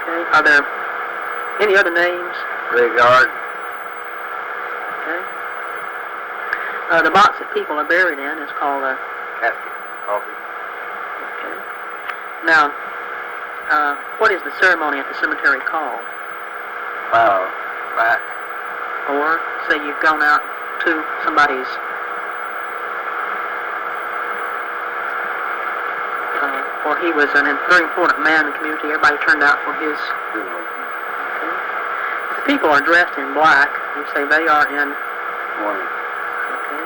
Okay. Are there any other names? Graveyard. Okay. The box that people are buried in is called a Casket. Coffee. Okay. Now, what is the ceremony at the cemetery called? Wow. Right. Or say you've gone out to somebody's or he was a very important man in the community. Everybody turned out for his. Okay. The people are dressed in black. You say they are in Mourning. Okay.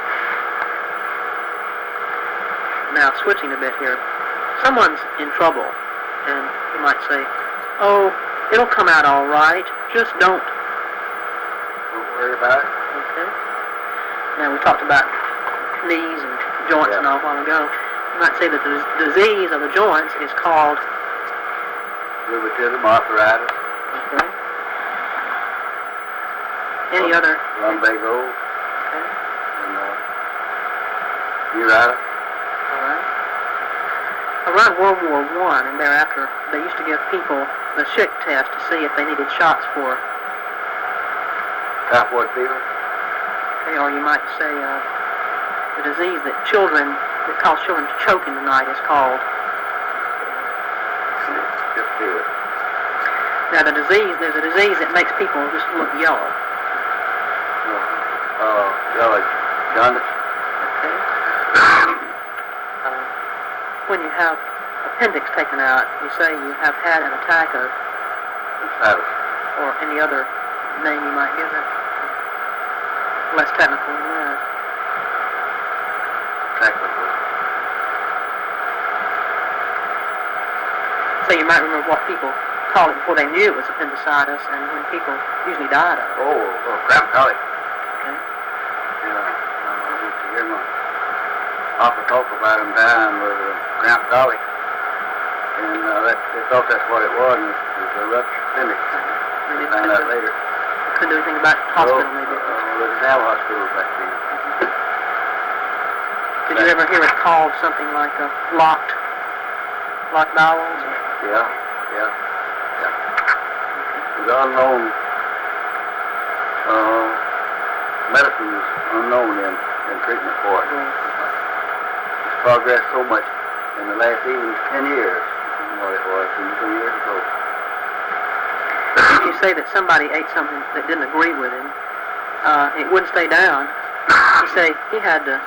Now switching a bit here. Someone's in trouble, and you might say, "Oh, it'll come out all right. Just don't." Don't worry about it. Okay. Now we talked about knees and joints and all a while ago. You might say that the disease of the joints is called Rheumatism, arthritis. Okay. Any other? Lumbago. Okay. And uritis. All right. Around World War I and thereafter, they used to give people the Schick test to see if they needed shots for. Typhoid fever. Okay, or you might say the disease that causes children to choke in the night is called. Just feel it. Now there's a disease that makes people just look yellow. Yellow jaundice. Okay. When you have appendix taken out, you say you have had an attack of. Appendicitis. Or any other name you might give it. Less technical than that. Technical. So you might remember what people called it before they knew it was appendicitis, and when people usually died of it. Cramp colic. Okay. Yeah, I used to hear my papa talk about him dying with cramp colic, and they thought that's what it was, and it was a ruptured appendix. They Found out later. Couldn't do anything about the hospital, maybe. Well, there's now hospital back then. Did you ever hear it called something like a locked bowels? Yeah. The unknown medicine is unknown in treatment for it. It's progressed so much in the last even 10 years from what it was 2 years ago. If you say that somebody ate something that didn't agree with him, it wouldn't stay down. You say he had to.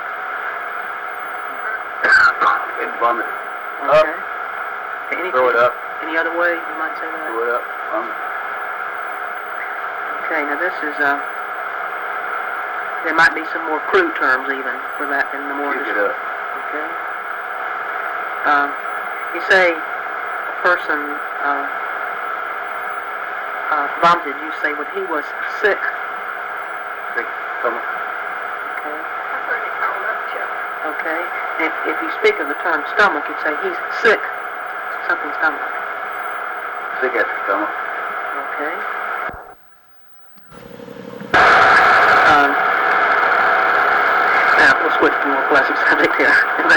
It vomited. Okay. Throw it up. Any other way you might say that? Throw it up. Okay, now this is, there might be some more crude terms even for that in the more... Pick it up. Okay. You say a person vomited, you say when he was sick. Sick stomach. Okay. I've heard it called upchuck. Okay. If you speak of the term stomach, you'd say he's sick. Something stomach. Sick at the stomach. Okay. Now, we'll switch to a more pleasant subject here.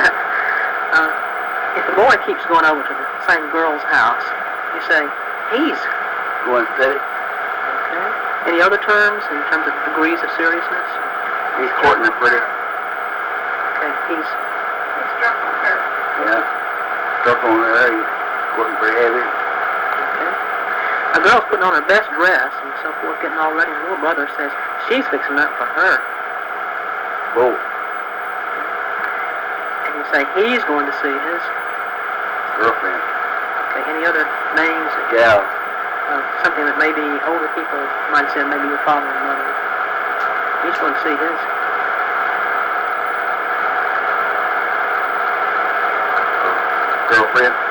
If the boy keeps going over to the same girl's house, you say, he's. Going steady. Okay. Any other terms in terms of degrees of seriousness? He's courting her pretty. Okay, he's. He struck on her. Yeah. Stuck on her. He's courting pretty heavy. Okay. A girl's putting on her best dress and so forth, getting all ready, and her little brother says, she's fixing that for her. Whoa. And you say, he's going to see his. Girlfriend. Okay, any other names? Gal. Something that maybe older people might say, maybe your father and mother. He's going to see his. Girlfriend.